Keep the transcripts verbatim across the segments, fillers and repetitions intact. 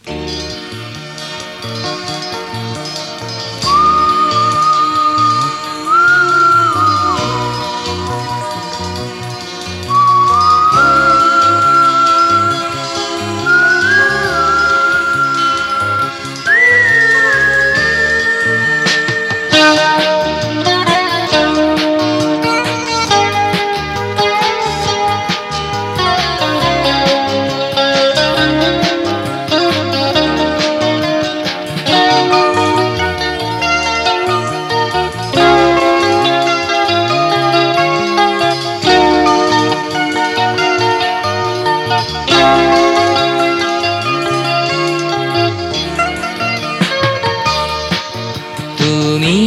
তুমি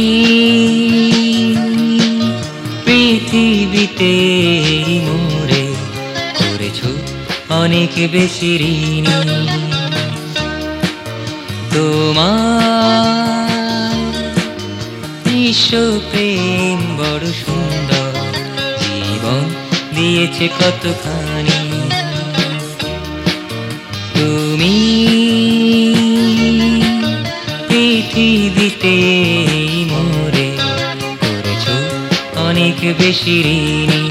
পৃথিবীতে মোরে করেছো অনেক বেশি ঋণী। তোমার নিঃস্ব প্রেম বড় সুন্দর, জীবন দিয়েছে কতখানি। তুমি পৃথিবীতে মোরে করেছো অনেক বেশি ঋণী।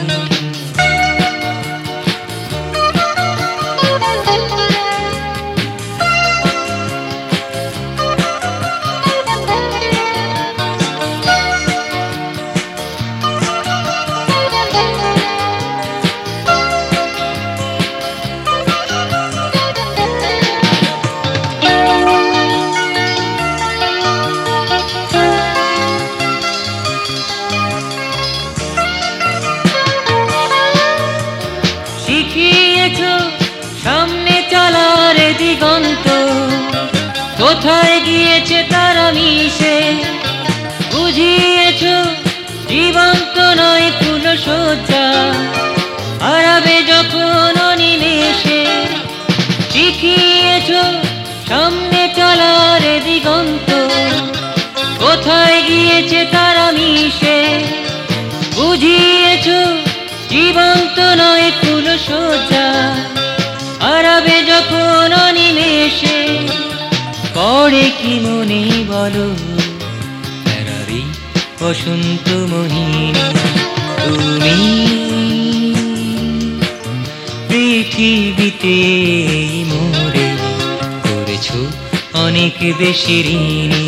শিখিয়েছো সামনে চলার দিগন্ত, কোথায় গিয়েছে তারা মিশে। বুঝিয়েছো জীবন্ত নয় ফুলশয্যা, হারাবে যখন অনিমেষে। শিখিয়েছো সামনে চলার দিগন্ত, কোথায় গিয়েছে তারা মিশে। বুঝিয়েছো জীবন্ত নয় ফুলশয্যা, হারাবে যখন অনিমেষে। পড়ে কি মনে বলো ফেরারি বসন্ত মোহিনী। তুমি পৃথিবীতে মোরে করেছো অনেক বেশি ঋণী।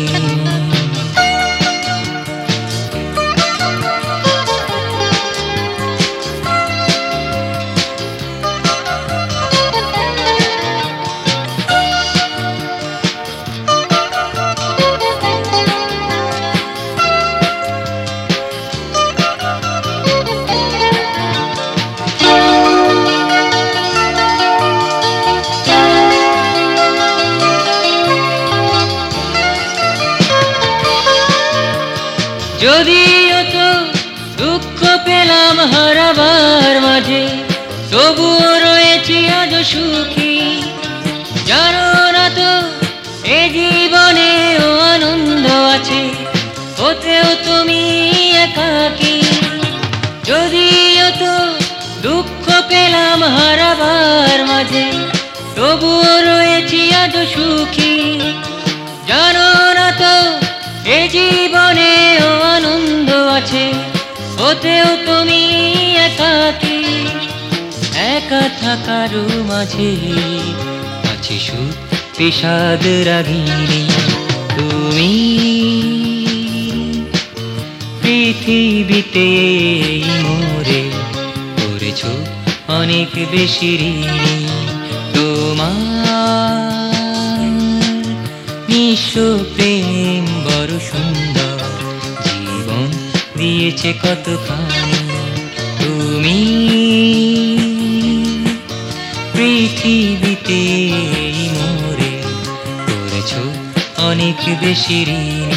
যদিও তো দুঃখ পেলাম হারাবার মাঝে, তবুও রয়েছি আজ সুখী। জানো না তো এ জীবনেও আনন্দ আছে, হতেও তুমি একাকী। যদিও তো দুঃখ পেলাম হারাবার মাঝে, তবুও রয়েছি আজ সুখী। জানো না তো এ জীবনেও আনন্দ আছে, হতেও তুমি একাকী। একা থাকার মাঝে আছে সুখ বিষাদ রাগিনী। তুমি পৃথিবীতে মোরে করেছো অনেক বেশি ঋণী। তোমার নিঃস্ব প্রেম বড় সুন্দর, জীবন দিয়েছে কতখানি। তুমি পৃথিবীতে মোরে করেছো অনেক বেশি ঋণী।